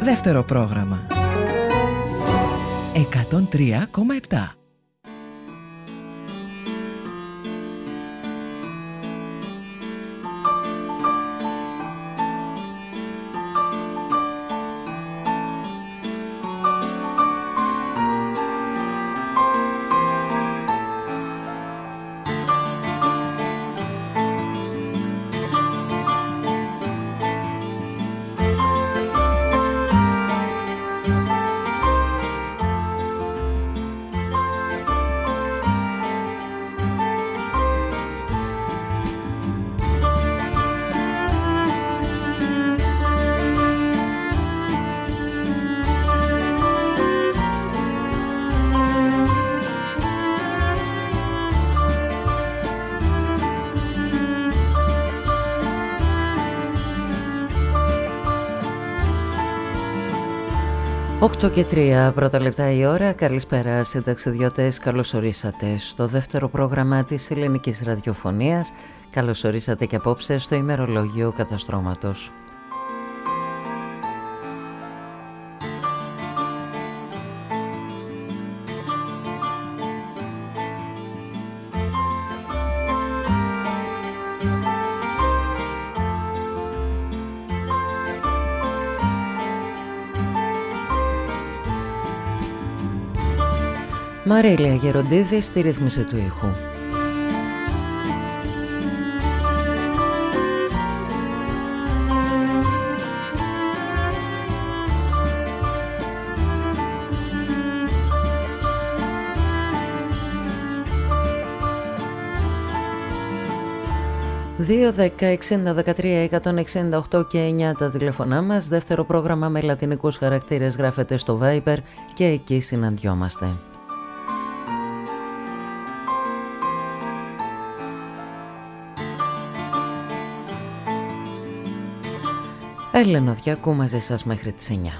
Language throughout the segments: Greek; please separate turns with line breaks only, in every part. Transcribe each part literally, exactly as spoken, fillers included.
Δεύτερο πρόγραμμα εκατόν τρία κόμμα επτά.
οκτώ και τρία πρώτα λεπτά η ώρα. Καλησπέρα συνταξιδιώτες, καλώς ορίσατε στο δεύτερο πρόγραμμα της ελληνικής ραδιοφωνίας. Καλώς ορίσατε και απόψε στο ημερολόγιο καταστρώματος. Μαρίλια Γεροντίδη στη ρύθμιση του ήχου. δύο δέκα εξήντα δεκατρία εκατόν εξήντα οκτώ και εννιά τα τηλεφωνά μας. Δεύτερο πρόγραμμα με λατινικούς χαρακτήρες γράφεται στο Viber και εκεί συναντιόμαστε. Έλενα Διάκου μαζί σας μέχρι τις εννιά.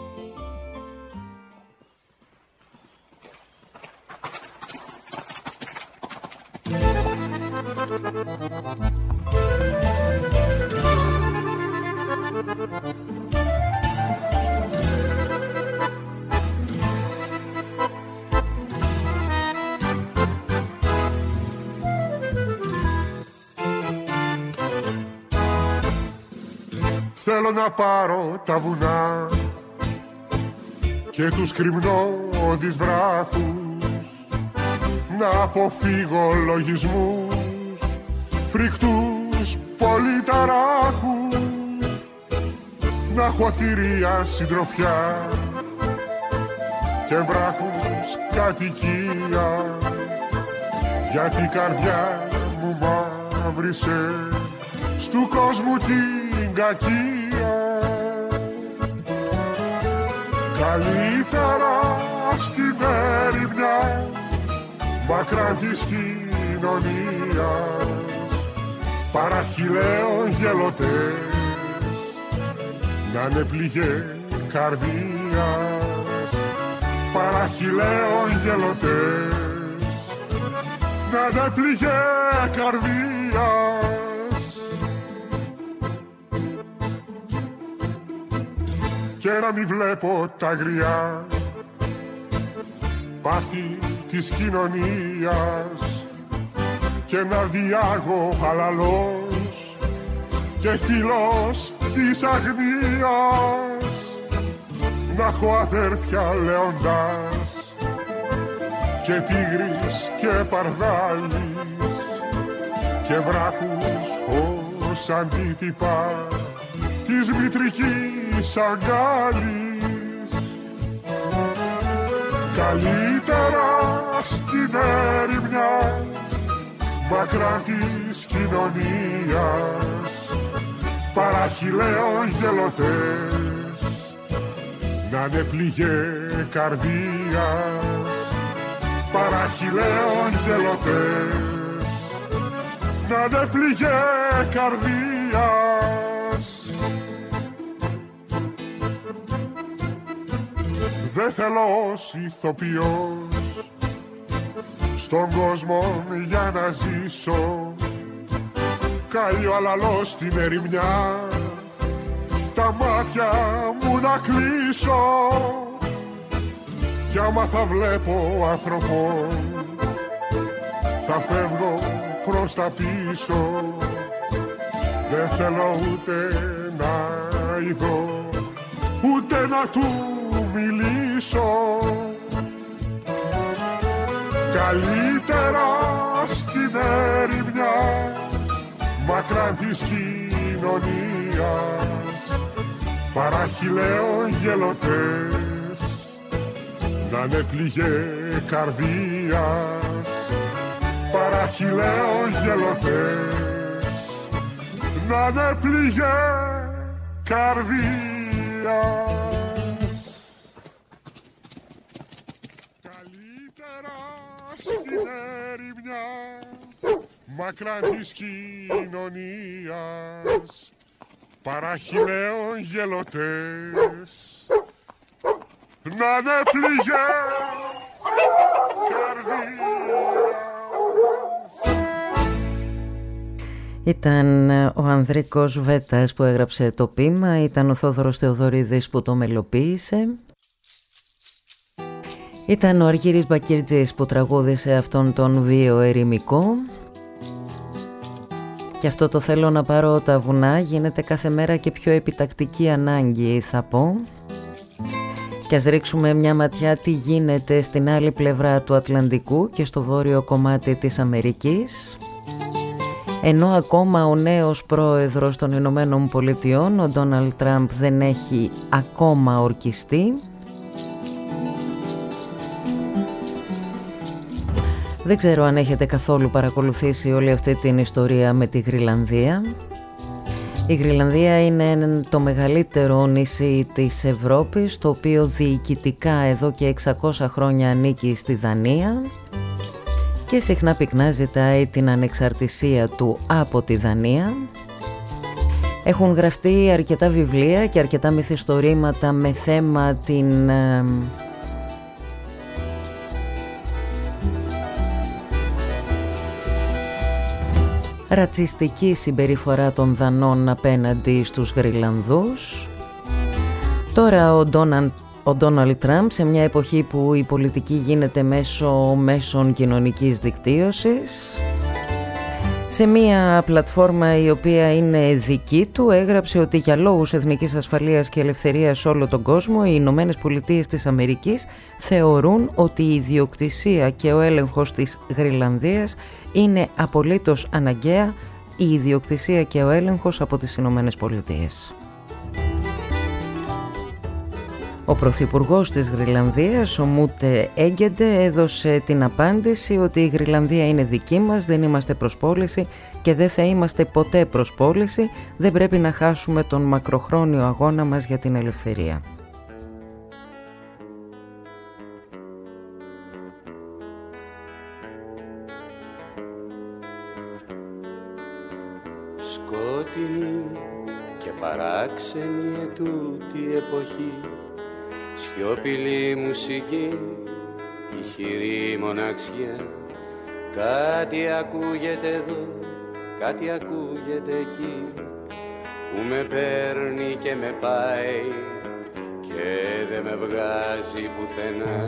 Θέλω να πάρω τα βουνά και τους κρυμνώδεις βράχους, να αποφύγω λογισμούς, φρικτούς πολυταράχους, να έχω θηρία συντροφιά και βράχους κατοικία, γιατί η καρδιά μου μαύρισε στου κόσμου την κακία. Καλύτερα στην έρημια μακράν της κοινωνίας, παραχυλαίων γελωτές να είναι πληγέ καρδίας, παραχυλαίων γελωτές να είναι πληγέ καρδίας. Και να μη βλέπω τα αγριά πάθη της κοινωνίας και να διάγω χαλαλός και φίλος της αγνίας, να έχω αδέρφια λέοντας και τίγρης και παρδάλης και βράχους ως αντίτυπα της μητρικής αγκάλης. Καλύτερα στην έρημια μακράν της κοινωνίας, παραχυλαίων γελωτές να είναι πληγέ καρδίας, παραχυλαίων γελωτές να είναι πληγέ καρδίας. Δεν θέλω ως ηθοποιός στον κόσμο για να ζήσω, καεί ο αλαλός στην ερημιά, τα τα μάτια μου να κλείσω κι άμα θα βλέπω άνθρωπο θα φεύγω προς τα πίσω. Δεν θέλω ούτε να ειδώ ούτε να του μιλήσω. Καλύτερα στην ερημιά μακράν της κοινωνίας παρά χιλέων γελωτές να είναι πληγέ καρδίας. Παρά χιλέων γελωτές να είναι πληγέ καρδίας. Καλύτερα στην ερημιά μακράν της κοινωνίας παρά χιλέων γελωτές να είναι πληγέ καρδίας.
Ήταν ο Ανδρίκος Βέτας που έγραψε το ποίημα, ήταν ο Θόδωρος Θεοδωρίδης που το μελοποίησε, ήταν ο Αργύρης Μπακυρτζής που τραγούδισε αυτόν τον βίο ερημικό. Και αυτό το θέλω να πάρω τα βουνά γίνεται κάθε μέρα και πιο επιτακτική ανάγκη, θα πω. Και ας ρίξουμε μια ματιά τι γίνεται στην άλλη πλευρά του Ατλαντικού και στο βόρειο κομμάτι της Αμερικής. Ενώ ακόμα ο νέος πρόεδρος των Ηνωμένων Πολιτειών, ο Ντόναλντ Τραμπ, δεν έχει ακόμα ορκιστεί. Δεν ξέρω αν έχετε καθόλου παρακολουθήσει όλη αυτή την ιστορία με τη Γροιλανδία. Η Γροιλανδία είναι το μεγαλύτερο νησί της Ευρώπης, το οποίο διοικητικά εδώ και εξακόσια χρόνια ανήκει στη Δανία και συχνά πυκνά ζητάει την ανεξαρτησία του από τη Δανία. Έχουν γραφτεί αρκετά βιβλία και αρκετά μυθιστορήματα με θέμα την ε, ρατσιστική συμπεριφορά των Δανών απέναντι στους Γροιλανδούς. Τώρα ο Ντόναλντ Ο Ντόναλντ Τραμπ, σε μια εποχή που η πολιτική γίνεται μέσω μέσων κοινωνικής δικτύωσης, σε μια πλατφόρμα η οποία είναι δική του, έγραψε ότι για λόγους εθνικής ασφαλείας και ελευθερίας σε όλο τον κόσμο οι Ηνωμένες Πολιτείες της Αμερικής θεωρούν ότι η ιδιοκτησία και ο έλεγχος της Γροιλανδίας είναι απολύτως αναγκαία, η ιδιοκτησία και ο έλεγχος από τις Ηνωμένες Πολιτείες. Ο πρωθυπουργός της Γροιλανδίας, ο Μούτε Έγκεντε, έδωσε την απάντηση ότι η Γροιλανδία είναι δική μας, δεν είμαστε προσπόληση και δεν θα είμαστε ποτέ προσπόληση, δεν πρέπει να χάσουμε τον μακροχρόνιο αγώνα μας για την ελευθερία.
Σκότεινη και παράξενη ετούτη εποχή, σιωπηλή μουσική, ηχηρή μοναξιά. Κάτι ακούγεται εδώ, κάτι ακούγεται εκεί, που με παίρνει και με πάει και δεν με βγάζει πουθενά.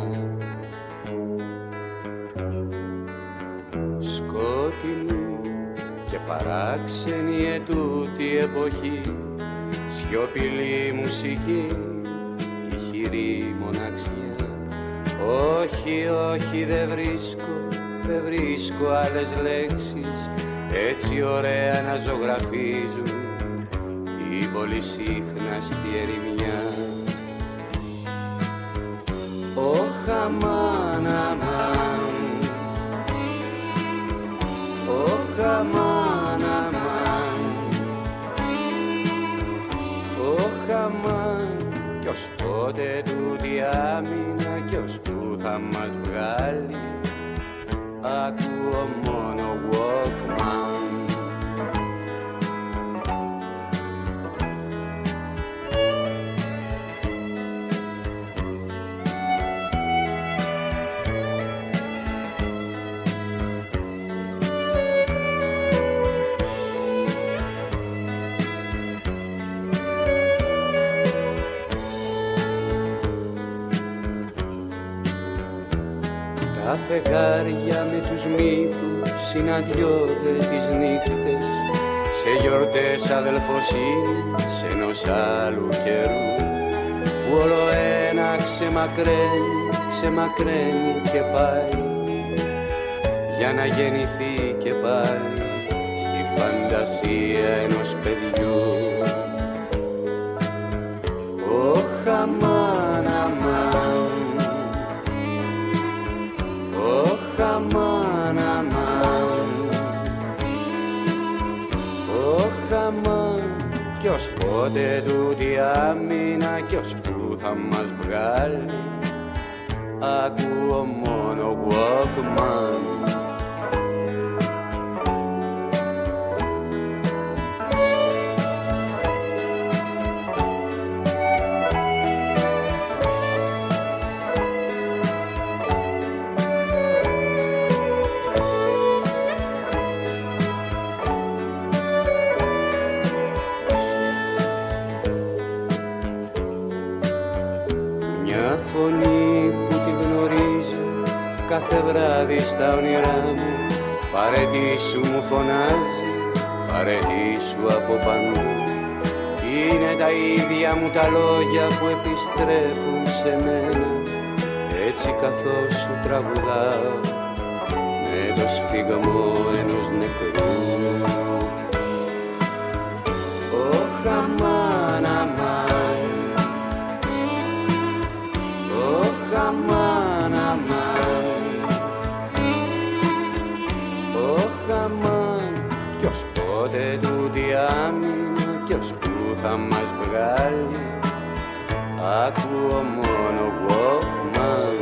Σκότεινη και παράξενη ετούτη εποχή, σιωπηλή μουσική, ηχηρή μοναξιά. Όχι, όχι, δεν βρίσκω, δεν βρίσκω άλλες λέξεις έτσι ωραία να ζωγραφίζουν την πολυσύχναστη ερημιά. Ωχ, αμάν, αμάν, ωχ, αμάν, αμάν, ωχ, αμάν. Κι ως πότε τούτη άμυνα κι ως που θα μας βγάλει, ακούω μόνο Walkman. Τα φεγγάρια με τους μύθους συναντιόνται τις νύχτες σε γιορτές αδελφοσύνης ενός άλλου καιρού που όλο ένα ξεμακραίνει, ξεμακραίνει και πάει για να γεννηθεί και πάλι στη φαντασία ενός παιδιού. Ωχ, αμάν, αμάν, ωχ, αμάν, αμάν, ωχ, αμάν, κι ως πότε τούτη άμυνα κι ως που θα μας βγάλει, ακούω μόνο Walkman. Κάθε βράδυ στα όνειρά μου παρετήσου μου φωνάζει, παρετήσου από πανού. Είναι τα ίδια μου τα λόγια που επιστρέφουν σε μένα, έτσι καθώς σου τραγουδάω με το σφίγγαμο ενός νεκρού. Ωχ, αμάν, αμάν, ωχ, αμάν, αμάν, κι ως πότε τούτη άμυνα κι ως που θα μας βγάλει, ακούω μόνο Walkman.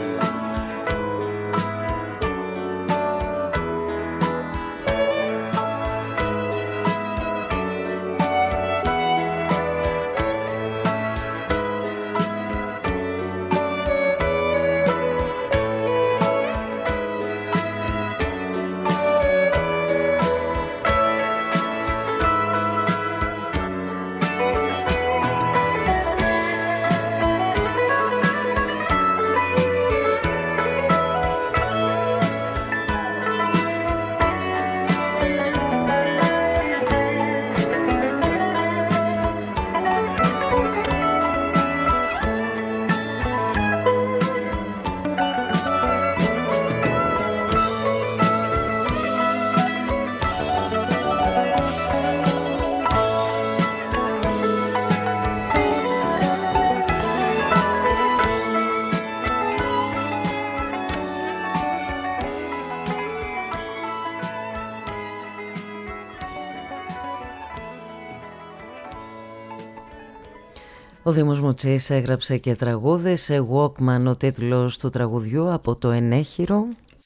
Ο Δήμος Μουτσής έγραψε και τραγούδισε Walkman ο τίτλος του τραγουδιού από το ενέχειρο.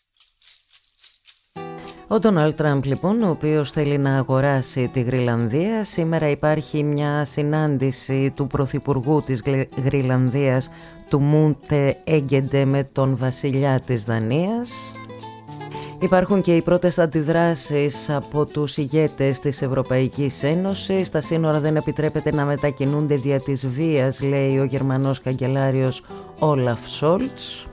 Ο Ντόναλντ Τραμπ λοιπόν, ο οποίος θέλει να αγοράσει τη Γρυλανδία. Σήμερα υπάρχει μια συνάντηση του Πρωθυπουργού της Γρυλανδίας, του Μούντε Έγκεντε, με τον βασιλιά της Δανίας. Υπάρχουν και οι πρώτες αντιδράσεις από τους ηγέτες της Ευρωπαϊκής Ένωσης. Τα σύνορα δεν επιτρέπεται να μετακινούνται δια της βίας, λέει ο Γερμανός καγκελάριος Όλαφ Σόλτς.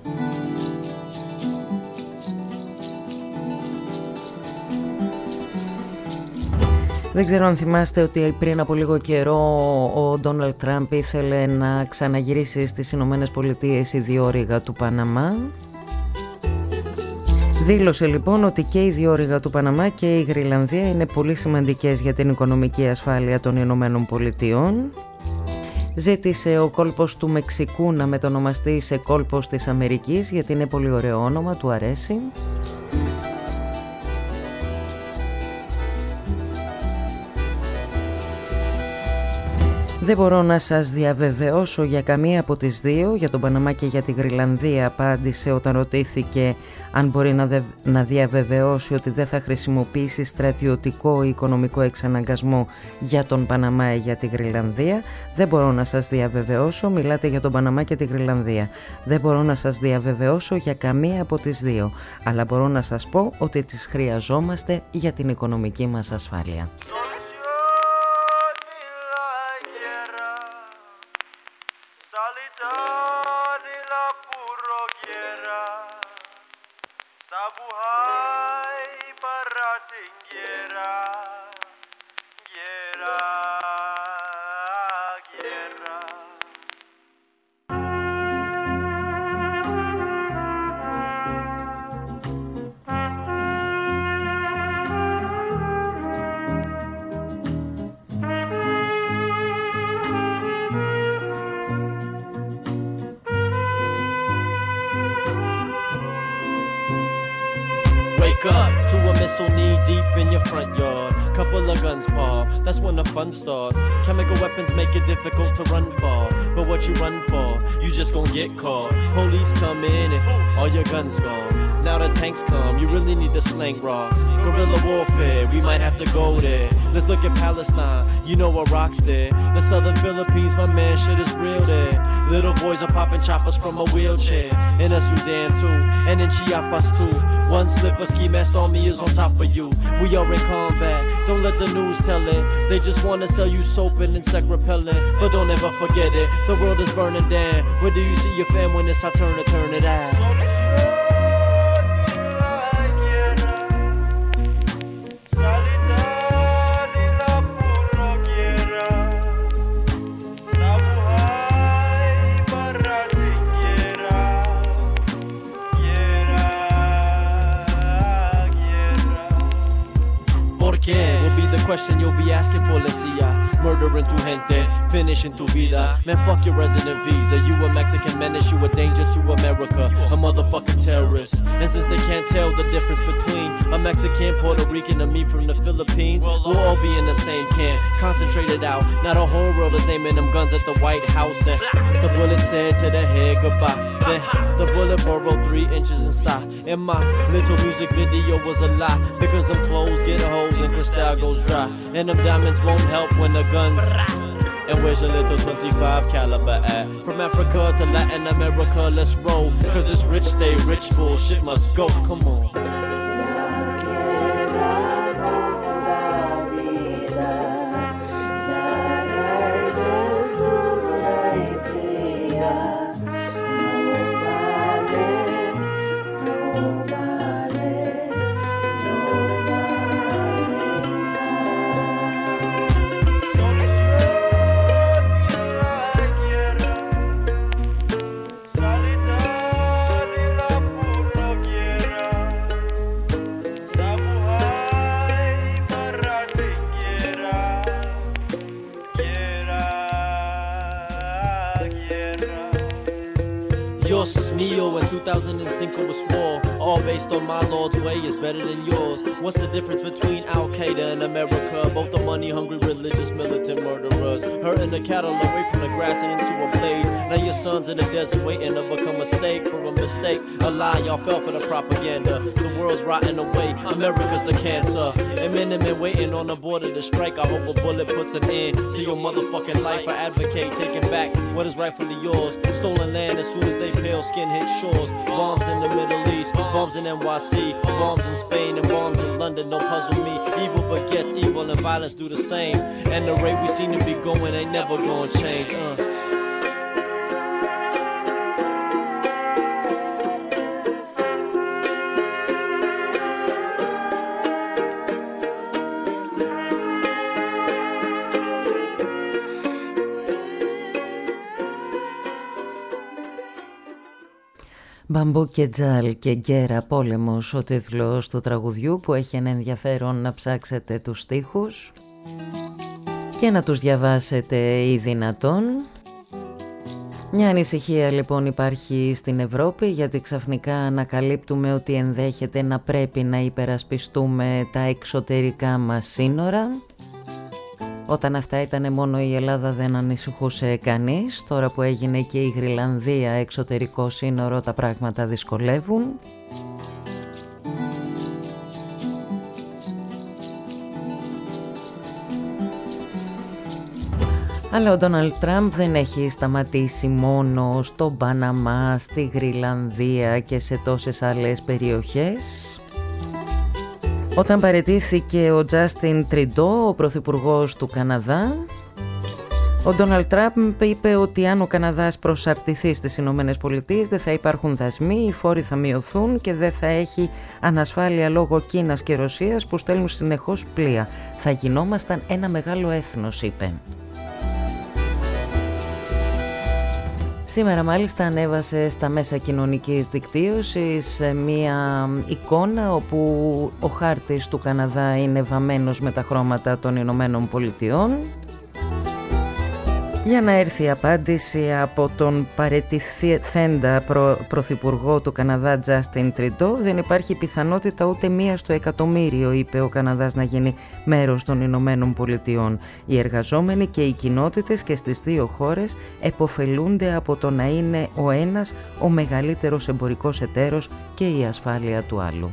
Δεν ξέρω αν θυμάστε ότι πριν από λίγο καιρό ο Ντόναλντ Τραμπ ήθελε να ξαναγυρίσει στις Ηνωμένες Πολιτείες η διόρυγα του Παναμά. Δήλωσε λοιπόν ότι και η διόρυγα του Παναμά και η Γρυλανδία είναι πολύ σημαντικές για την οικονομική ασφάλεια των Ηνωμένων Πολιτειών. Ζήτησε ο κόλπος του Μεξικού να μετονομαστεί σε κόλπος της Αμερικής, γιατί είναι πολύ ωραίο όνομα, του αρέσει. Δεν μπορώ να σας διαβεβαιώσω για καμία από τις δύο, για τον Παναμά και για τη Γρυλανδία, απάντησε όταν ρωτήθηκε αν μπορεί να, δε, να διαβεβαιώσει ότι δεν θα χρησιμοποιήσει στρατιωτικό ή οικονομικό εξαναγκασμό για τον Παναμά ή για τη Γρυλανδία. Δεν μπορώ να σας διαβεβαιώσω, μιλάτε για τον Παναμά και τη Γρυλανδία. Δεν μπορώ να σας διαβεβαιώσω για καμία από τις δύο, αλλά μπορώ να σας πω ότι τις χρειαζόμαστε για την οικονομική μας ασφάλεια.
Wake up to a missile knee deep in your front yard. Couple of guns, Paul, that's when the fun starts. Chemical weapons make it difficult to run far. But what you run for, you just gon' get caught. Police come in and all your guns gone. Now the tanks come, you really need to slang rocks. Guerrilla warfare, we might have to go there. Let's look at Palestine, you know Iraq's there. The southern Philippines, my man, shit is real there. Little boys are popping choppers from a wheelchair. In a Sudan too, and in Chiapas too. One slip of ski mask on me is on top of you. We are in combat, don't let the news tell it. They just wanna sell you soap and insect repellent. But don't ever forget it, the world is burning down. Where do you see your fam when it's our turn to turn it out? Will be the question you'll be asking, policia. Murdering tu gente, finishing tu vida. Man, fuck your resident visa. You a Mexican menace, you a danger to America. A motherfucking terrorist. And since they can't tell the difference between a Mexican, Puerto Rican, and me from the Philippines, we'll all be in the same camp, concentrated out. Now the whole world is aiming them guns at the White House. And the bullet said to the head goodbye. Then the bullet burrowed three inches inside. And my little music video was a lie, because them clothes get holes and crystal goes dry. And them diamonds won't help when the guns. And where's your little twenty-five caliber at? From Africa to Latin America, let's roll. Cause this rich stay rich, bullshit must go, come on. Dios mío, in two thousand six was war. All based on my Lord's way is better than yours. What's the difference between Al-Qaeda and America? Both the money-hungry, religious, militant murderers. Hurting the cattle away from the grass and into a blade. Now your son's in the desert waiting to become a steak for a mistake. A lie, y'all fell for the propaganda. The world's rotting away, America's the cancer. And men and men waiting on the border to strike. I hope a bullet puts an end to your motherfucking life. I advocate taking back what is rightfully yours. Stolen land as soon as they pale skin hit shores. Bombs in the Middle East, bombs in N Y C, bombs in Spain and bombs in London. Don't puzzle me. Evil begets evil and violence do the same. And the rate we seem to be going ain't never gonna change. Uh.
Μπαμπού και Τζάλ και Γκέρα πόλεμος, ο τίτλος του τραγουδιού, που έχει ένα ενδιαφέρον να ψάξετε τους στίχους και να τους διαβάσετε ή δυνατόν. Μια ανησυχία λοιπόν υπάρχει στην Ευρώπη, γιατί ξαφνικά ανακαλύπτουμε ότι ενδέχεται να πρέπει να υπερασπιστούμε τα εξωτερικά μας σύνορα. Όταν αυτά ήταν μόνο η Ελλάδα δεν ανησυχούσε κανείς. Τώρα που έγινε και η Γρυλανδία εξωτερικό σύνορο, τα πράγματα δυσκολεύουν. Αλλά ο Ντόναλντ Τραμπ δεν έχει σταματήσει μόνο στο Παναμά, στη Γρυλανδία και σε τόσες άλλες περιοχές. Όταν παραιτήθηκε ο Τζάστιν Τριντό, ο πρωθυπουργός του Καναδά, ο Ντόναλντ Τραμπ είπε ότι αν ο Καναδάς προσαρτηθεί στις Ηνωμένες Πολιτείες δεν θα υπάρχουν δασμοί, οι φόροι θα μειωθούν και δεν θα έχει ανασφάλεια λόγω Κίνας και Ρωσίας που στέλνουν συνεχώς πλοία. Θα γινόμασταν ένα μεγάλο έθνος, είπε. Σήμερα μάλιστα ανέβασε στα μέσα κοινωνικής δικτύωσης μία εικόνα όπου ο χάρτης του Καναδά είναι βαμμένος με τα χρώματα των Ηνωμένων Πολιτειών Για να έρθει η απάντηση από τον παραιτηθέντα προ, πρωθυπουργό του Καναδά Τζάστιν Τριντό, δεν υπάρχει πιθανότητα ούτε μία στο εκατομμύριο, είπε ο Καναδάς, να γίνει μέρος των Ηνωμένων Πολιτειών. Οι εργαζόμενοι και οι κοινότητες και στις δύο χώρες επωφελούνται από το να είναι ο ένας ο μεγαλύτερος εμπορικός εταίρος και η ασφάλεια του άλλου.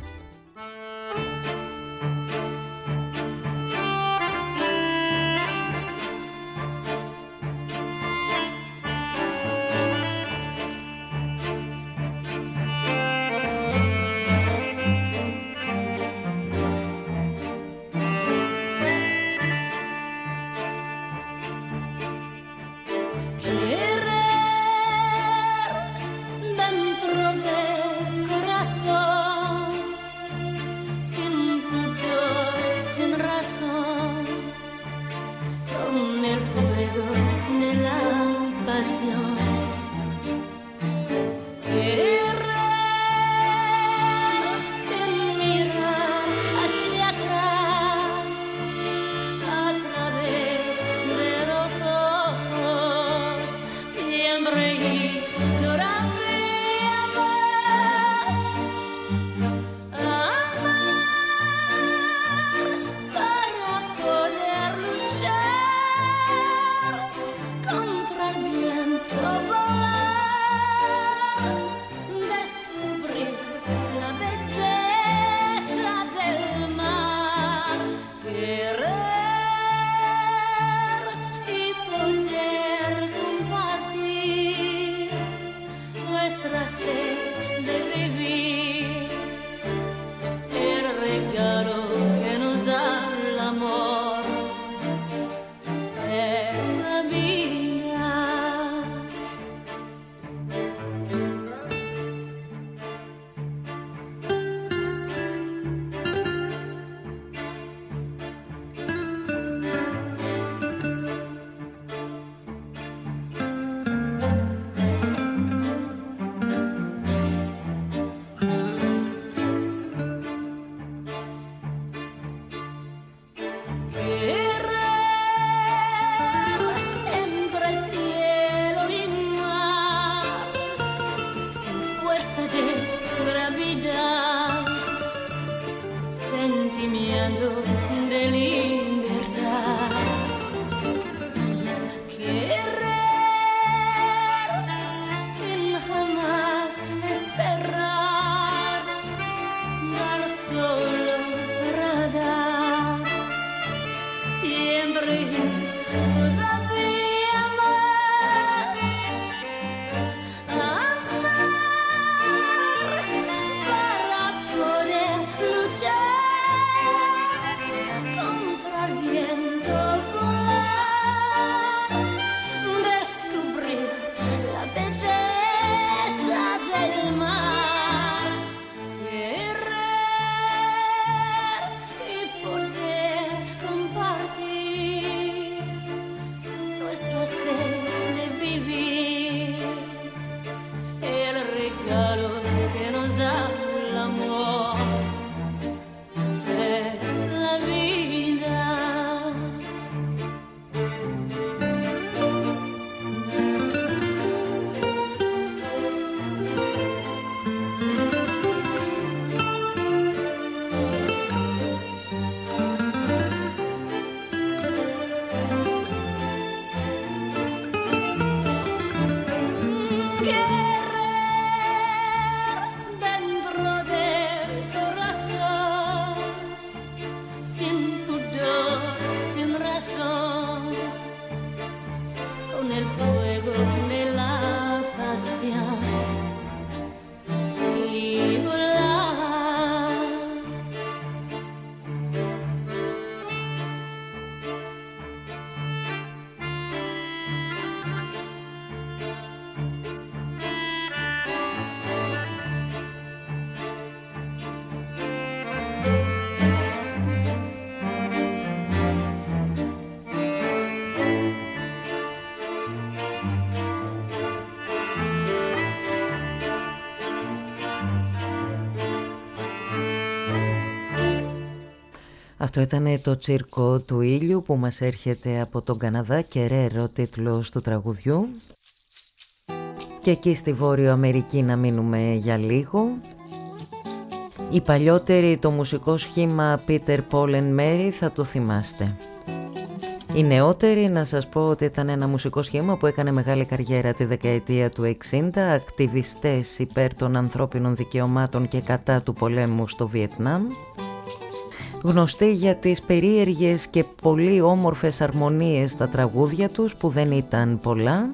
Αυτό ήταν το τσίρκο του ήλιου που μας έρχεται από τον Καναδά, Κερέρο τίτλος του τραγουδιού. Και εκεί στη Βόρειο Αμερική να μείνουμε για λίγο. Οι παλιότεροι το μουσικό σχήμα Peter, Paul and Mary θα το θυμάστε. Οι νεότεροι να σας πω ότι ήταν ένα μουσικό σχήμα που έκανε μεγάλη καριέρα τη δεκαετία του εξήντα, ακτιβιστές υπέρ των ανθρώπινων δικαιωμάτων και κατά του πολέμου στο Βιετνάμ. Γνωστοί για τις περίεργες και πολύ όμορφες αρμονίες στα τραγούδια τους που δεν ήταν πολλά.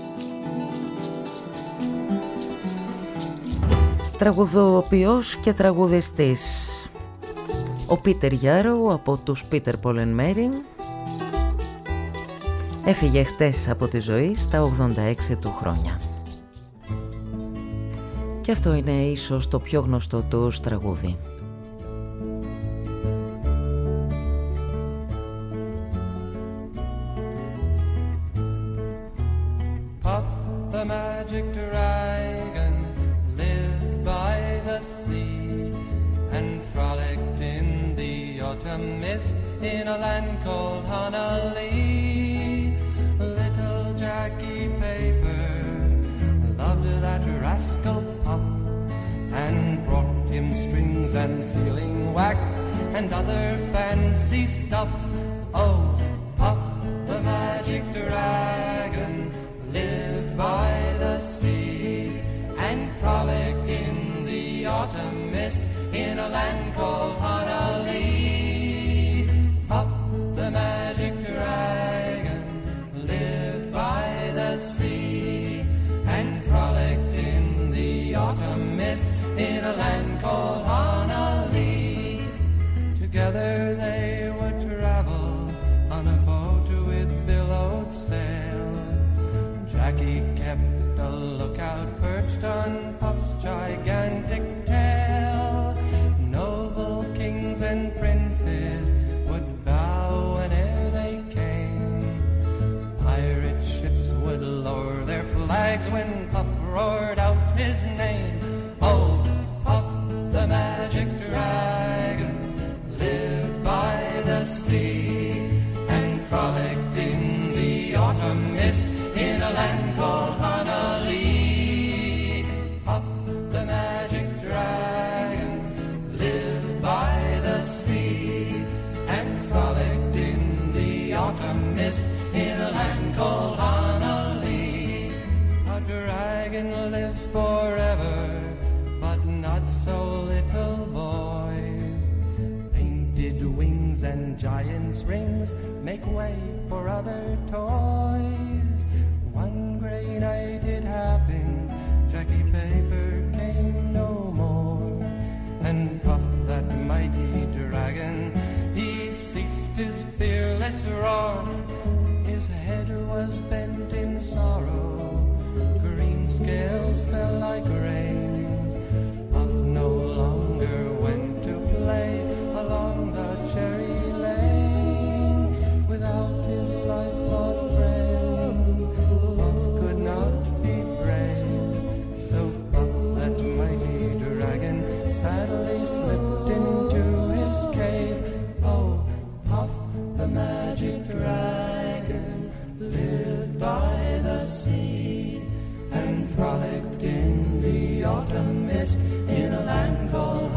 Τραγουδοποιός και τραγουδιστής ο Πίτερ Γιάρο από τους Peter, Paul and Mary έφυγε χτες από τη ζωή στα ογδόντα έξι του χρόνια. Και αυτό είναι ίσως το πιο γνωστό τους τραγούδι.
Puff the magic dragon lived by the sea and frolicked in the autumn mist in a land called Honolulu. Little Jackie Paper loved that rascal Puff and brought him strings and sealing wax and other fancy stuff. Oh, Puff the magic dragon lived by the sea and frolicked in the autumn mist in a land called Honolulu. Puff the magic dragon lived by the sea and frolicked in the autumn mist in a land called Honolulu. Together they would travel on a boat with billowed sail. Jackie kept a lookout perched on Puff's gigantic tail. Noble kings and princes would bow whene'er they came. Pirate ships would lower their flags when Puff roared out his name. Oh, Puff the magic dragon lived by the sea and frolicked in the autumn mist in a land called Honolulu. Puff the magic dragon lived by the sea and frolicked in the autumn mist in a land called Honolulu. A dragon lives forever, but not so little boys. Painted wings and giant's rings make way for other toys. One grey night it happened, Jackie Paper came no more. And Puff, that mighty dragon, he ceased his fearless roar. His head was bent in sorrow, green scales fell like rain. Puff no longer went to play along the cherry lane. Without his lifelong friend, Puff could not be brave. So Puff, that mighty dragon, sadly slipped into his cave. Oh, Puff the magic dragon lived by the sea and frolicked in the autumn mist in a land called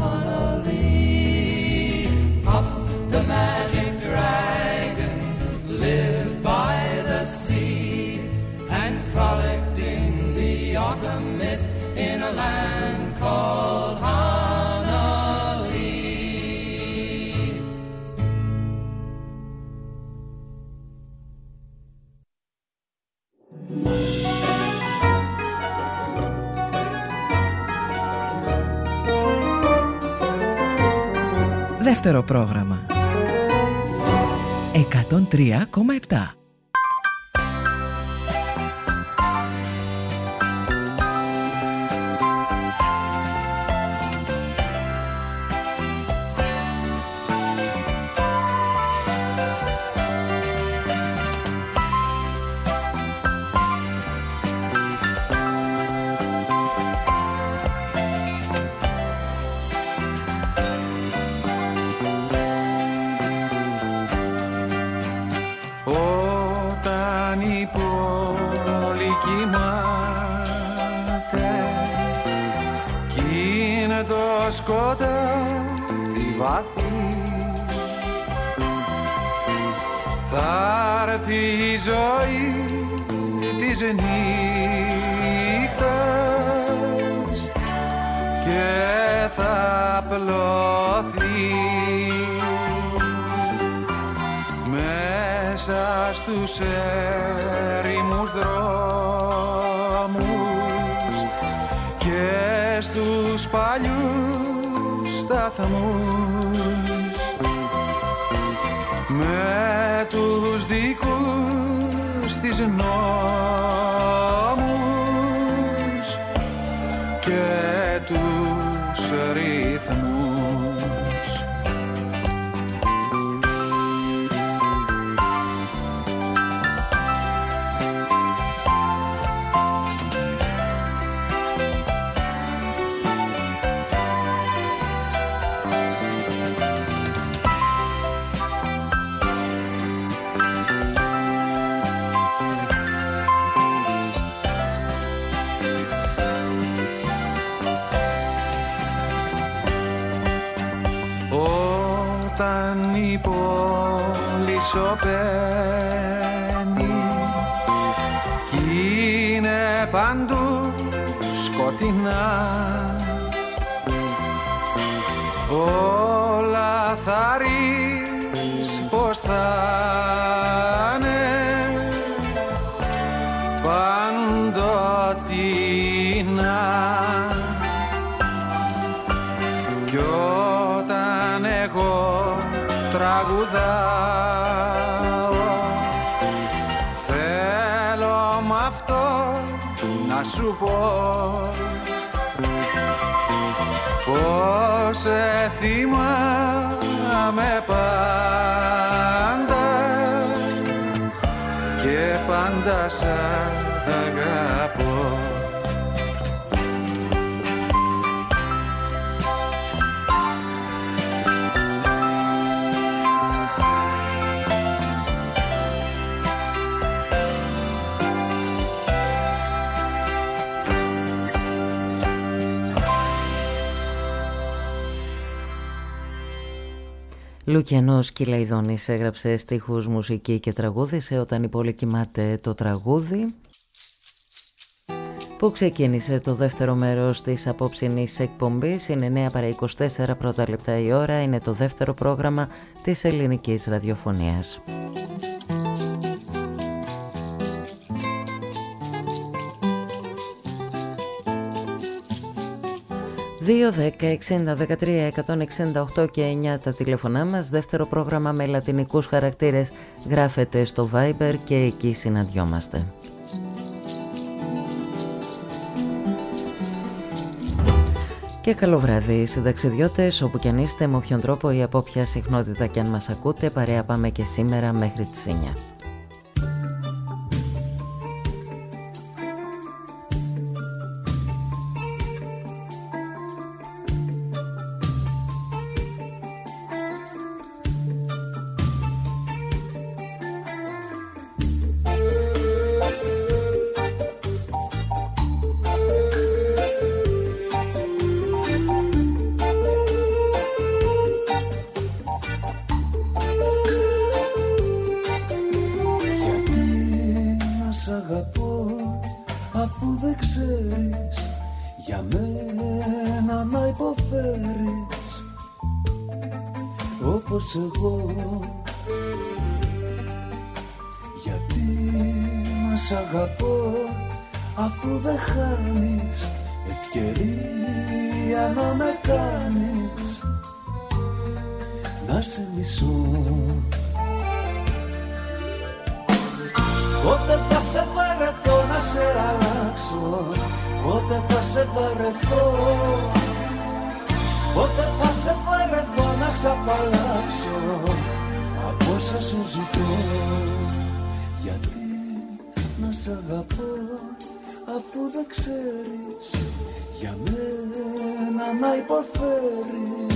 Honolulu. Puff the magic dragon lived by the sea and frolicked in the autumn mist in a land called Honolulu.
Δεύτερο πρόγραμμα εκατόν τρία κόμμα επτά.
κοιμάται κι είναι το σκοτάδι βαθύ. Θα έρθει η ζωή της νύχτας και θα πλωθεί μέσα στους έρημους δρόμους και στους παλιούς σταθμούς, με τους δικούς της νόμους και τους ρυθμούς. Όταν η πόλη σωπαίνει κι είναι παντού σκοτεινά, όλα θα ρεις πως θα είναι παντοτινά. Κι όταν εγώ τραγουδάω θέλω μ' αυτό να σου πω πως σε θυμάμαι πάντα και πάντα σ' αγαπώ.
Λουκιανός Κυλαϊδόνης έγραψε στίχους, μουσική και τραγούδισε «Όταν η πόλη κοιμάται» το τραγούδι που ξεκίνησε το δεύτερο μέρος της απόψινής εκπομπής. Είναι εννέα παρά είκοσι τέσσερα πρώτα λεπτά η ώρα, είναι το δεύτερο πρόγραμμα της ελληνικής ραδιοφωνίας. δύο δέκα εξήντα δεκατρία εκατόν εξήντα οκτώ και εννιά τα τηλεφωνά μας. Δεύτερο πρόγραμμα με λατινικούς χαρακτήρες γράφεται στο Viber και εκεί συναντιόμαστε. Και καλό βράδυ συνταξιδιώτες, όπου κι αν είστε, με όποιον τρόπο ή από όποια συχνότητα κι αν μας ακούτε, παρέα πάμε και σήμερα μέχρι τις εννιά.
Εγώ γιατί να σ' αγαπώ αφού δεν χάνεις ευκαιρία να με κάνεις να σε μισώ. Πότε θα σε βαρεθώ να σε αλλάξω, πότε θα σε βαρεθώ, πότε θα σε βαρεθώ να σ' απαλλάξω από όσα σου ζητώ. Γιατί να σ' αγαπώ αφού δεν ξέρεις για μένα να υποφέρεις.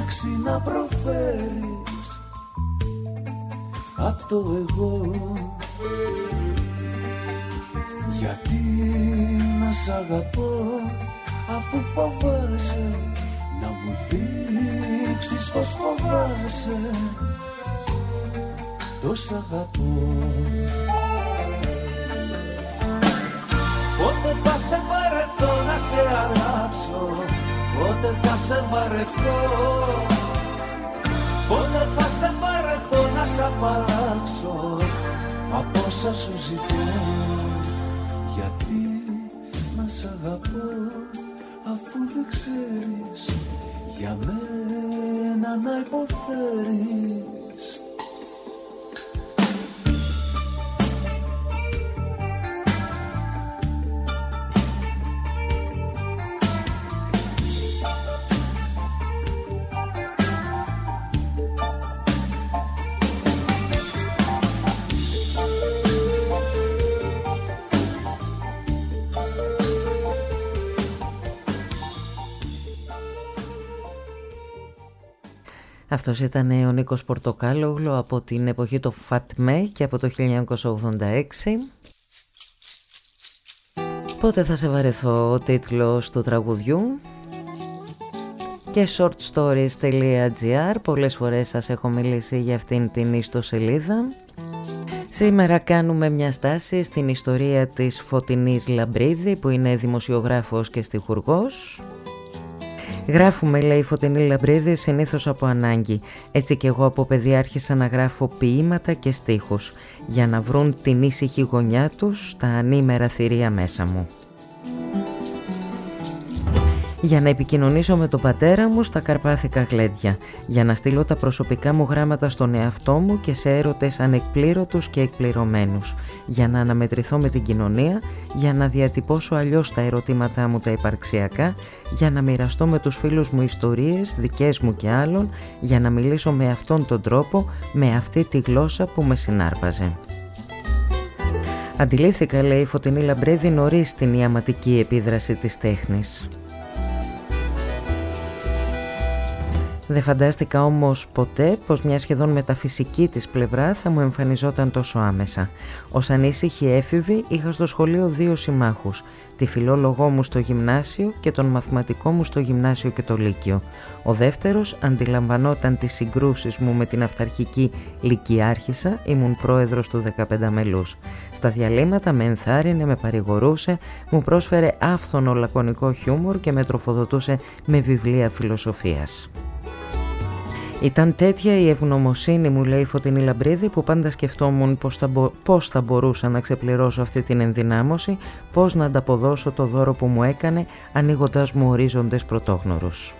λέξη να προφέρεις απ' το εγώ. Γιατί να σ' αγαπώ αφού φοβάσαι να μου δείξεις πως φοβάσαι. Το σ' αγαπώ. Πότε θα σε βαρεθώ να σε αλλάξω, πότε θα σε βαρεθώ, πότε θα σε βαρεθώ να σ' απαλλάξω από όσα σου ζητώ. Γιατί να σ' αγαπώ αφού δεν ξέρεις για μένα να υποφέρεις.
Αυτός ήταν ο Νίκος Πορτοκάλογλου από την εποχή του Φατμέ και από το χίλια εννιακόσια ογδόντα έξι. Πότε θα σε βαρεθώ, ο τίτλος του τραγουδιού. Και shortstories.gr, πολλές φορές σας έχω μιλήσει για αυτήν την ιστοσελίδα. Σήμερα κάνουμε μια στάση στην ιστορία της Φωτεινής Λαμπρίδη, που είναι δημοσιογράφος και στιχουργός. Γράφουμε, λέει η Φωτεινή Λαμπρίδη, συνήθως από ανάγκη. Έτσι και εγώ από παιδί άρχισα να γράφω ποίηματα και στίχους, για να βρουν την ήσυχη γωνιά τους τα ανήμερα θηρία μέσα μου. Για να επικοινωνήσω με τον πατέρα μου στα καρπάθικα γλέντια, για να στείλω τα προσωπικά μου γράμματα στον εαυτό μου και σε έρωτες ανεκπλήρωτους και εκπληρωμένους, για να αναμετρηθώ με την κοινωνία, για να διατυπώσω αλλιώς τα ερωτήματά μου τα υπαρξιακά, για να μοιραστώ με τους φίλους μου ιστορίες, δικές μου και άλλων, για να μιλήσω με αυτόν τον τρόπο, με αυτή τη γλώσσα που με συνάρπαζε. Αντιλήφθηκα, λέει η Φωτεινή Λαμπρίδη, νωρίς την ιαματική επίδραση της τέχνης. Δεν φαντάστηκα όμως ποτέ πως μια σχεδόν μεταφυσική της πλευρά θα μου εμφανιζόταν τόσο άμεσα. Ως ανήσυχη έφηβη είχα στο σχολείο δύο συμμάχους, τη φιλόλογό μου στο γυμνάσιο και τον μαθηματικό μου στο γυμνάσιο και το λύκειο. Ο δεύτερος αντιλαμβανόταν τις συγκρούσεις μου με την αυταρχική λυκειάρχισσα, ήμουν πρόεδρος του δεκαπέντε μελούς. Στα διαλύματα με ενθάρρυνε, με παρηγορούσε, μου πρόσφερε άφθονο λακωνικό χιούμορ και με τροφοδοτούσε με βιβλία φιλοσοφίας. Ήταν τέτοια η ευγνωμοσύνη μου, λέει η Φωτεινή Λαμπρίδη, που πάντα σκεφτόμουν πώς θα, μπο... πώς θα μπορούσα να ξεπληρώσω αυτή την ενδυνάμωση, πώς να ανταποδώσω το δώρο που μου έκανε, ανοίγοντας μου ορίζοντες πρωτόγνωρους.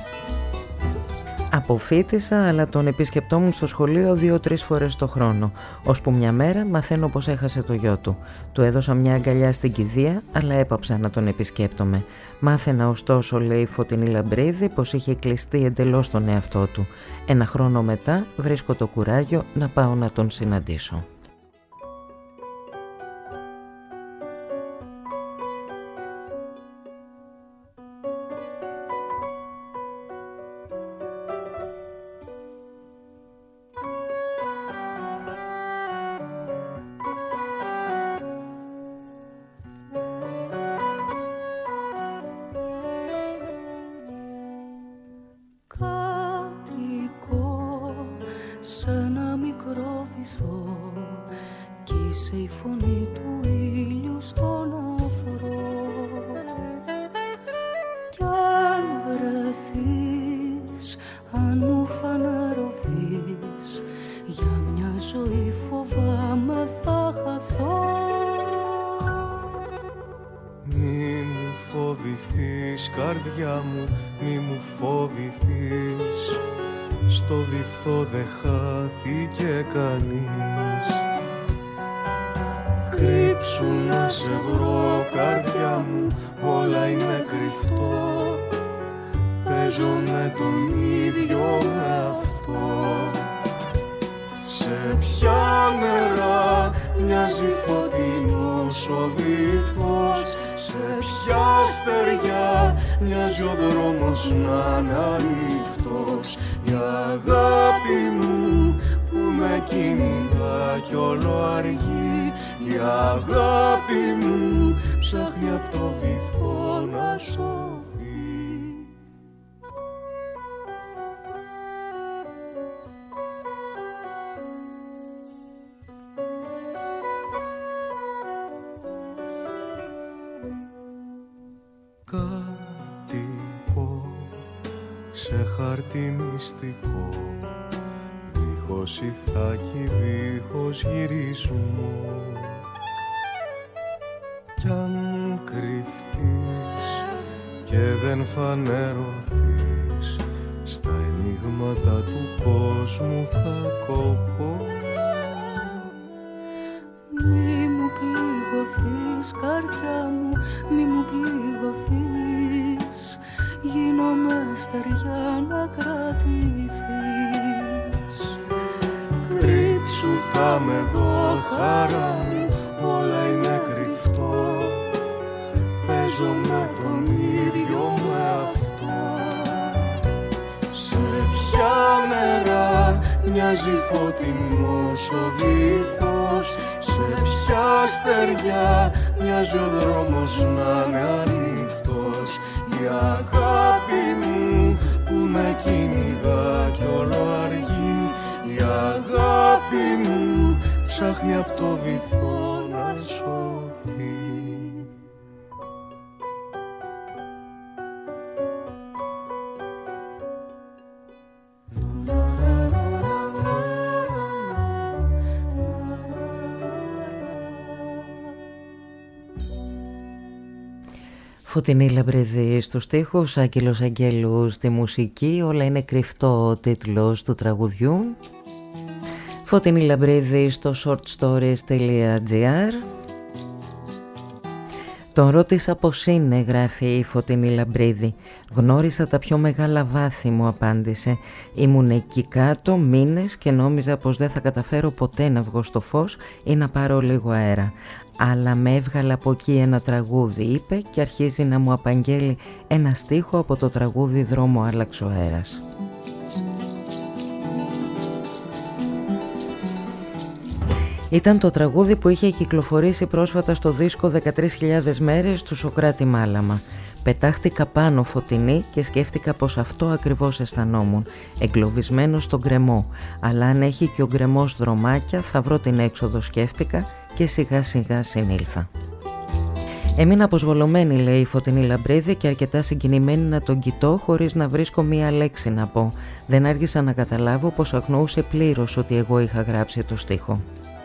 Αποφοίτησα, αλλά τον επισκεπτόμουν στο σχολείο δύο-τρεις φορές το χρόνο, ώσπου μια μέρα μαθαίνω πως έχασε το γιο του. Του έδωσα μια αγκαλιά στην κηδεία, αλλά έπαψα να τον επισκέπτομαι. Μάθαινα ωστόσο, λέει η Φωτεινή Λαμπρίδη, πως είχε κλειστεί εντελώς τον εαυτό του. Ένα χρόνο μετά βρίσκω το κουράγιο να πάω να τον συναντήσω.
Μοιάζει φωτεινός ο βυθός, σε
Σε ποια στεριά μοιάζει ο δρόμος να είναι ανοιχτός. Η αγάπη μου που με κυνηγά κι όλο αργεί. Η αγάπη μου ψάχνει απ' το βυθό να σωθεί. Κάτι πω σε χαρτί μυστικό, δίχως ηθάκι, δίχως γυρισμό. Κι αν κρυφτείς και δεν φανερωθείς, στα ενίγματα του κόσμου θα κοπώ.
Μη μου πληγωθείς καρδιά μου, μη μου πληγωθείς, γίνομαι στεριά να κρατηθείς.
Κρύψου θα με δω χαρά μου, όλα είναι κρυφτό. Παίζω με τον ίδιο με αυτό. Σε ποια νερά μοιάζει φωτεινός ο βυθός. Σε ποια στεριά μοιάζει ο δρόμος να είναι ανοιχτός. Η αγάπη μου που με κυνηγά κι όλο αργεί. Η αγάπη μου ψάχνει απ' το βυθό να σωθεί.
Φωτεινή Λαμπρίδη στους στίχους, Άγγελος Αγγέλου στη μουσική, όλα είναι κρυφτό ο τίτλος του τραγουδιού. Φωτεινή Λαμπρίδη στο shortstories τελεία gr. Τον ρώτησα πως είναι, γράφει η Φωτεινή Λαμπρίδη. Γνώρισα τα πιο μεγάλα βάθη, μου απάντησε. Ήμουν εκεί κάτω μήνες και νόμιζα πως δεν θα καταφέρω ποτέ να βγω στο φως ή να πάρω λίγο αέρα. Αλλά με έβγαλε από εκεί ένα τραγούδι, είπε, και αρχίζει να μου απαγγέλει ένα στίχο από το τραγούδι «Δρόμο άλλαξε ο αέρας». Ήταν το τραγούδι που είχε κυκλοφορήσει πρόσφατα στο δίσκο δεκατρείς χιλιάδες μέρες του Σωκράτη Μάλαμα. Πετάχτηκα πάνω Φωτεινή και σκέφτηκα πως αυτό ακριβώς αισθανόμουν, εγκλωβισμένο στον γκρεμό. Αλλά αν έχει και ο γκρεμός δρομάκια θα βρω την έξοδο, σκέφτηκα, και σιγά σιγά συνήλθα. Έμεινα αποσβολωμένη, λέει η Φωτεινή Λαμπρίδη, και αρκετά συγκινημένη να τον κοιτώ χωρίς να βρίσκω μία λέξη να πω. Δεν άργησα να καταλάβω πως αγνοούσε πλήρως ότι εγώ είχα γράψει το στίχο.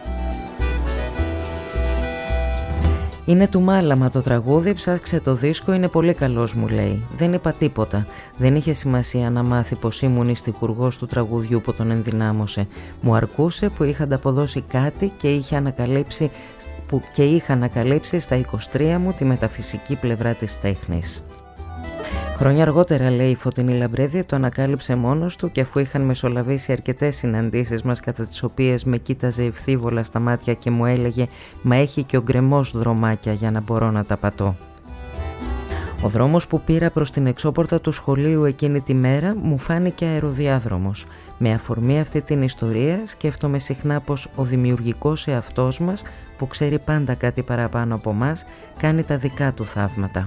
Είναι του Μάλαμα το τραγούδι, ψάξε το δίσκο, είναι πολύ καλός, μου λέει. Δεν είπα τίποτα. Δεν είχε σημασία να μάθει πως ήμουν η στιχουργός του τραγουδιού που τον ενδυνάμωσε. Μου αρκούσε που είχα ανταποδώσει κάτι και, είχε ανακαλύψει, που και είχα ανακαλύψει στα είκοσι τρία μου τη μεταφυσική πλευρά της τέχνης. Χρόνια αργότερα, λέει η Φωτεινή Λαμπρίδη, το ανακάλυψε μόνος του, και αφού είχαν μεσολαβήσει αρκετές συναντήσεις μας, κατά τις οποίες με κοίταζε ευθύβολα στα μάτια και μου έλεγε «Μα έχει και ο γκρεμός δρομάκια για να μπορώ να τα πατώ». Ο δρόμος που πήρα προς την εξώπορτα του σχολείου εκείνη τη μέρα μου φάνηκε αεροδιάδρομος. Με αφορμή αυτή την ιστορία σκέφτομαι συχνά πως ο δημιουργικός εαυτός μας, που ξέρει πάντα κάτι παραπάνω από μας, κάνει τα δικά του θαύματα.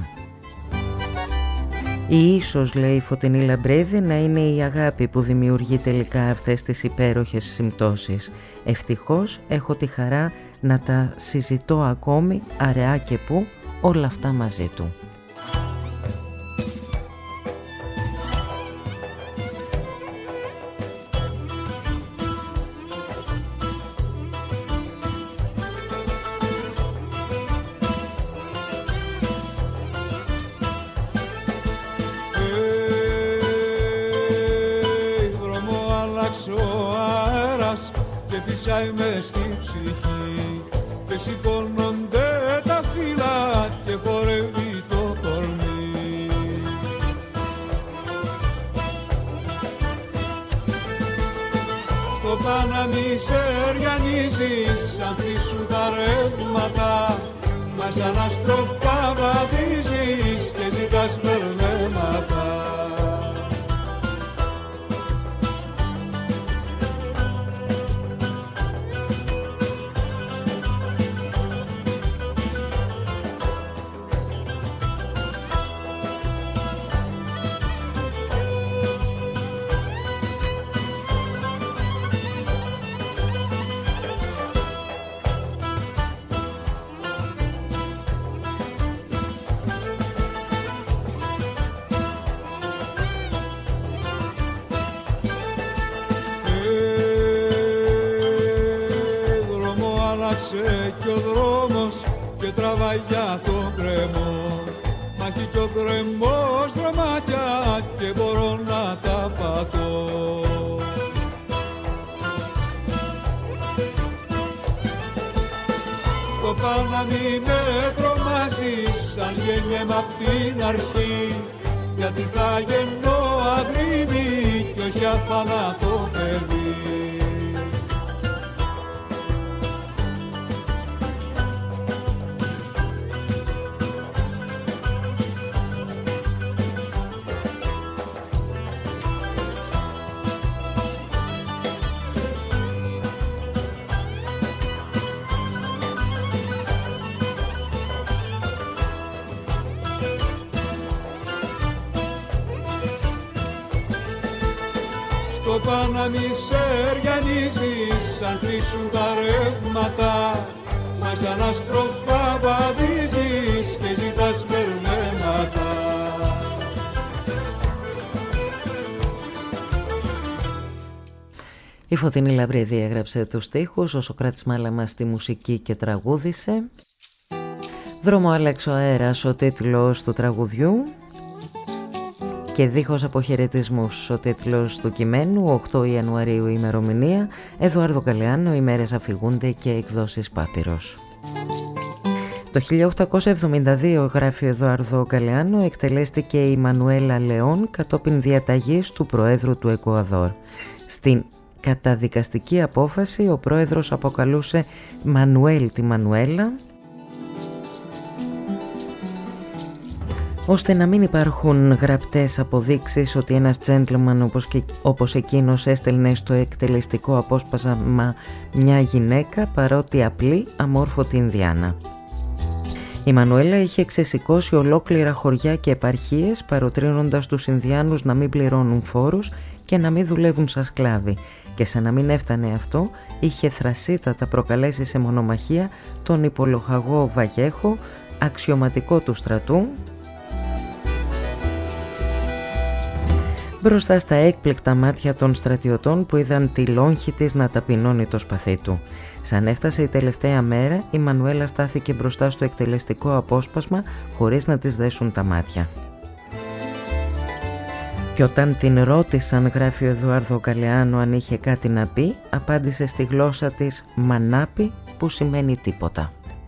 Ή ίσως, λέει η Φωτεινή Λαμπρίδη, να είναι η αγάπη που δημιουργεί τελικά αυτές τις υπέροχες συμπτώσεις. Ευτυχώς έχω τη χαρά να τα συζητώ ακόμη, αραιά και που, όλα αυτά μαζί του.
Μες στη ψυχή και σηκώνονται τα φύλλα και χορεύει το κορμί. Στο Παναμί σε ριανίζεις, ανθίσουν τα ρεύματα μα σαν αστροφά βαδίζεις και ζητάς μπερδέματα. Και ο δρόμος και τραβάει για τον κρεμό. Μ' έχει κι ο κρεμός δρομάκια και μπορώ να τα πατώ. Στο πάνω μη με τρομάζεις αν γεννιέμαι απ' την αρχή, γιατί θα γεννώ αγρίμι κι όχι αθάνατο παιδί. Στο πάνω μη σε οργανίζεις αν κλείσουν τα ρεύματα, μα σαν αστροφά βαδίζεις και ζητάς μπερδέματα.
Η Φωτεινή Λαμπρίδη έγραψε τους στίχους, ο Σωκράτης Μάλαμας στη μουσική και τραγούδισε. Δρόμο άλλαξε ο αέρας ο τίτλος του τραγουδιού και δίχως αποχαιρετισμούς ο τίτλος του κειμένου, οκτώ Ιανουαρίου η ημερομηνία, Εδουάρδο Γκαλεάνο, οι μέρες αφηγούνται και εκδόσεις Πάπυρος. Το χίλια οκτακόσια εβδομήντα δύο, γράφει ο Εδουάρδο Γκαλεάνο, εκτελέστηκε η Μανουέλα Λεόν κατόπιν διαταγής του Προέδρου του Εκουαδόρ. Στην καταδικαστική απόφαση ο πρόεδρος αποκαλούσε Μανουέλ τη Μανουέλα, ώστε να μην υπάρχουν γραπτές αποδείξεις ότι ένας τζέντλμαν όπως, και, όπως εκείνος έστελνε στο εκτελεστικό απόσπασμα μια γυναίκα, παρότι απλή αμόρφωτη Ινδιάνα. Η Μανουέλα είχε ξεσηκώσει ολόκληρα χωριά και επαρχίες, παροτρύνοντας τους Ινδιάνους να μην πληρώνουν φόρους και να μην δουλεύουν σαν σκλάβοι, και σαν να μην έφτανε αυτό είχε θρασίτατα προκαλέσει σε μονομαχία τον υπολοχαγό Βαγέχο, αξιωματικό του στρατού, μπροστά στα έκπληκτα μάτια των στρατιωτών που είδαν τη λόγχη της να ταπεινώνει το σπαθί του. Σαν έφτασε η τελευταία μέρα, η Μανουέλα στάθηκε μπροστά στο εκτελεστικό απόσπασμα χωρίς να της δέσουν τα μάτια. Και όταν την ρώτησαν, γράφει ο Εδουάρδο Γκαλεάνο, αν είχε κάτι να πει, απάντησε στη γλώσσα της μανάπη, που σημαίνει τίποτα.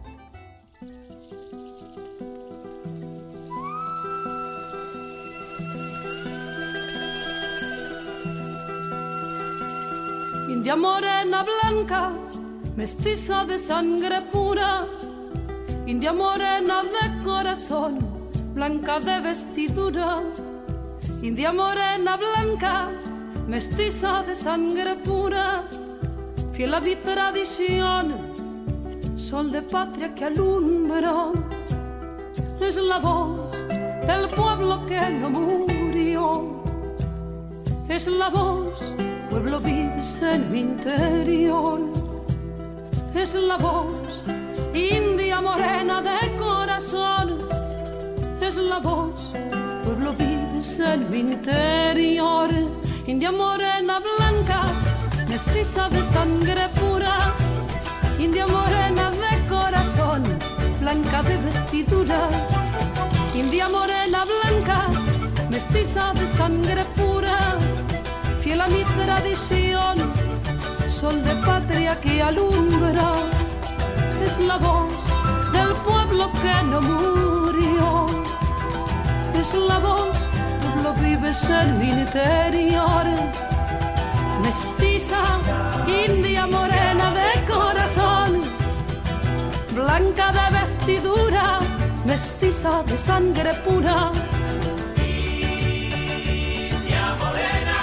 India morena blanca, mestiza de sangre pura, India morena de corazón, blanca de vestidura, India morena blanca, mestiza de sangre pura, fiel a mi tradición, sol de patria que alumbra, es la voz del pueblo que no murió, es la voz. Pueblo, vives en mi interior, es la voz, india morena de corazón, es la voz, pueblo, vives en mi interior, india morena blanca, mestiza de sangre pura, india morena de corazón, blanca de vestidura, india morena blanca, mestiza de sangre pura, fiel a mi tradición, sol de patria que alumbra, es la voz del pueblo que no murió, es la voz, pueblo, vives en mi interior, mestiza, india morena de corazón, blanca de vestido. vestidura, mestiza de sangre pura.
India morena,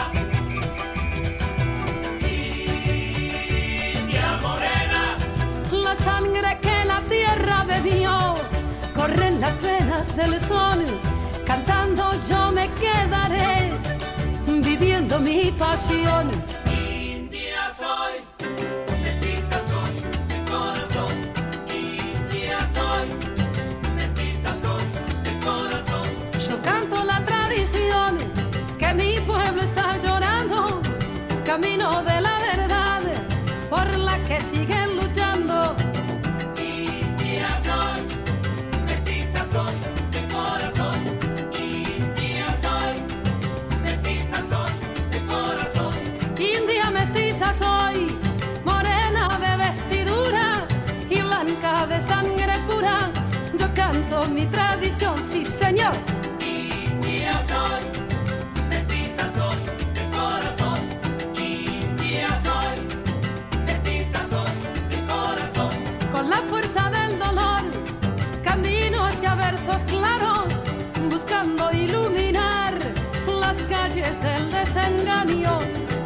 India morena.
La sangre que la tierra bebió corre en las venas del sol. Cantando yo me quedaré, viviendo mi pasión.
India soy, mestiza soy, de corazón. India soy, mestiza soy, de corazón.
Yo canto la tradición que mi pueblo está llorando, camino de la verdad por la que siguen luchando.
India soy, mestiza soy, de corazón. India soy, mestiza soy, de corazón.
India mestiza soy, morena de vestidura y blanca de sangre pura. Yo canto mi tradición, sí señor.
India soy, mestiza soy, de corazón. India soy, mestiza soy, de corazón.
Con la fuerza del dolor camino hacia versos claros, buscando iluminar las calles del desengaño.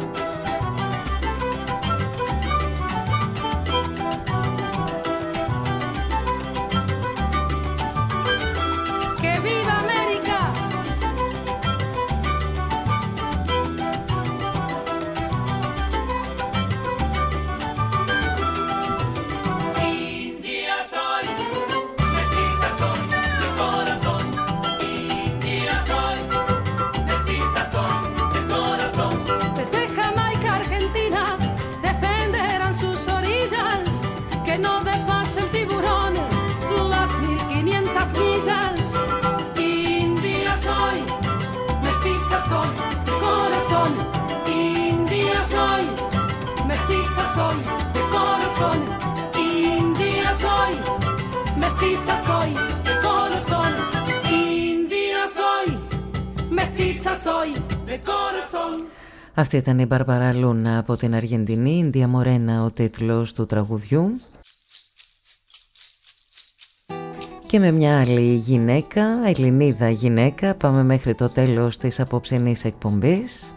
¡Que viva América!
India soy, mestiza soy, de corazón. India soy, mestiza soy, de corazón.
Desde Jamaica, Argentina, defenderán sus orillas, que no dé paso el tiburón las mil quinientas millas.
India soy,
Mestiza soy, de corazón. India soy, mestiza soy, de corazón. India soy, mestiza soy, de corazón. India soy, mestiza soy, de corazón.
Αυτή ήταν η Μπάρμπαρα Λούνα από την Αργεντινή, Ινδία Μορένα ο τίτλος του τραγουδιού. Και με μια άλλη γυναίκα, Ελληνίδα γυναίκα, πάμε μέχρι το τέλος της απόψινής εκπομπής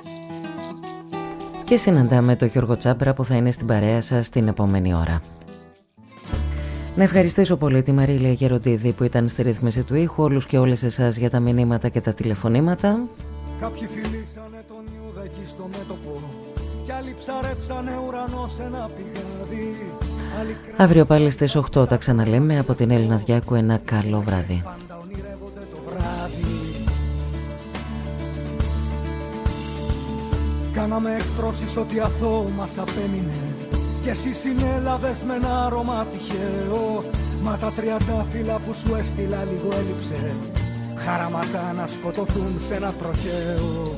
και συναντάμε τον Γιώργο Τσάμπρα που θα είναι στην παρέα σας την επόμενη ώρα. Να ευχαριστήσω πολύ τη Μαρίλια Γεροντίδη που ήταν στη ρύθμιση του ήχου, όλους και όλες εσάς για τα μηνύματα και τα τηλεφωνήματα.
Κάποιοι φιλήσανε τον Ιούδα εκεί στο μέτωπο κι άλλοι ψαρέψανε ουρανό σε ένα πηγάδι.
Αύριο πάλι στις οκτώ τα ξαναλέμε από την Έλληνα Διάκου. Ένα καλό βράδυ.
Πάντα ονειρεύονται το βράδυ. Κάναμε εκτρώσεις ότι αθώο μας απέμεινε κι εσύ συνέλαβες με ένα άρωμα τυχαίο. Μα τα τριαντάφυλλα που σου έστειλα λίγο έλειψε, χαραματά να σκοτωθούν σε ένα τροχαίο.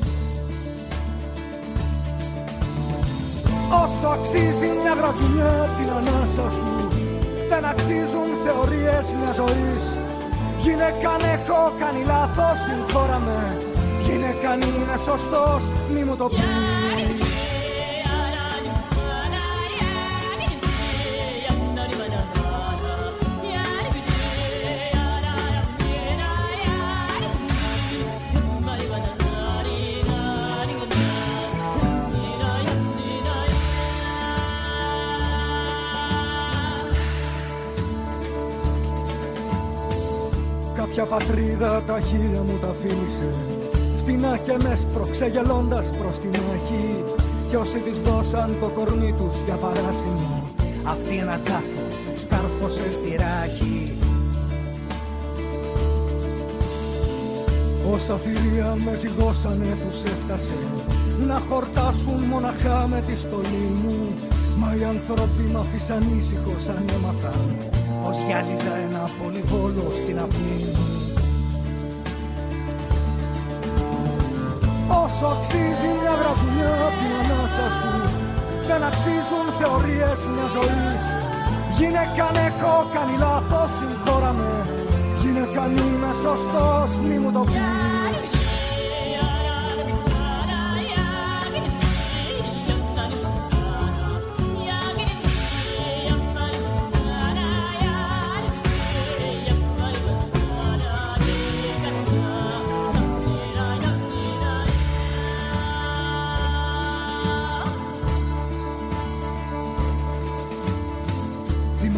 Όσο αξίζει μια γρατζουνιά την ανάσα σου, δεν αξίζουν θεωρίες μια ζωής. Γυναίκαν έχω κάνει λάθος, συγχώρα με. Γυναίκαν είναι σωστός, μη μου το πεις. Κάποια πατρίδα τα χείλια μου τα φίλησε, φτηνά και με σπρώξε γελώντας προς τη μάχη. Κι όσοι της δώσαν το κορμί τους για παράσημο, αυτή έναν τάφο σκάρφωσε στη ράχη. Όσα θηρία με ζυγώσανε τους έφτασε να χορτάσουν μοναχά με τη στολή μου. Μα οι άνθρωποι μ' αφήσαν ήσυχο σαν έμαθαν πως γυάλιζα ένα πολυβόλο στην αυλή μου. Όσο αξίζει μια γραφουνιά απ' την ανάσα σου, δεν αξίζουν θεωρίες μια ζωής. Γυναίκαν έχω κάνει λάθος, συγχώρα με. Γυναίκαν είμαι σωστός, μη μου το πεις.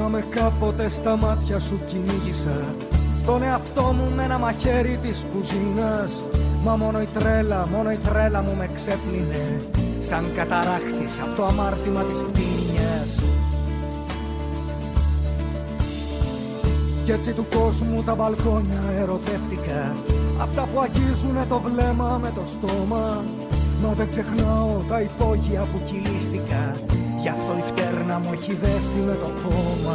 Θυμάμαι κάποτε στα μάτια σου κυνήγησα τον εαυτό μου με ένα μαχαίρι της κουζίνας. Μα μόνο η τρέλα, μόνο η τρέλα μου με ξέπλυνε σαν καταράχτης από το αμάρτημα της φτύνιας. Κι έτσι του κόσμου τα μπαλκόνια ερωτεύτηκα, αυτά που αγγίζουνε το βλέμμα με το στόμα. Μα δεν ξεχνάω τα υπόγεια που κυλίστηκα, γι' αυτό η φτέρνα μου έχει δέσει με το χώμα.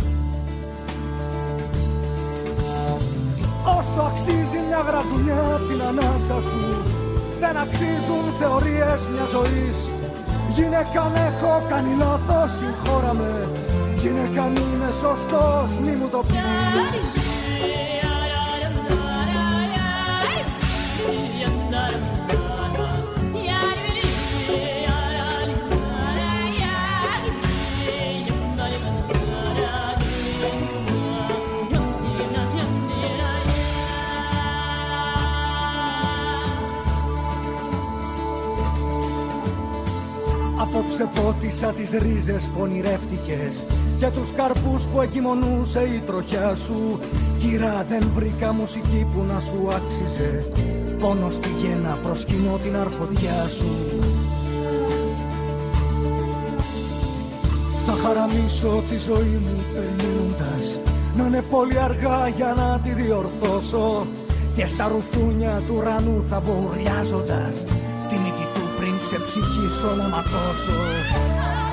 Όσο αξίζει μια γρατζουνιά απ' την ανάσα σου, δεν αξίζουν θεωρίες μια ζωής. Γυναίκα αν έχω κάνει λάθος, συγχώρα με. Γυναίκα αν είμαι σωστός, μη μου το πεις. Απόψε πότισα τις ρίζες που ονειρεύτηκες και τους καρπούς που εγκυμονούσε η τροχιά σου. Κυρά, δεν βρήκα μουσική που να σου άξιζε, πόνο στη γέννα προσκυνώ την αρχοντιά σου. Θα χαραμίσω τη ζωή μου περιμένοντας να είναι πολύ αργά για να τη διορθώσω, και στα ρουθούνια του ουρανού θα μπω ουρλιάζοντας τη νίκη του πριν ξεψυχήσω να ματώσω.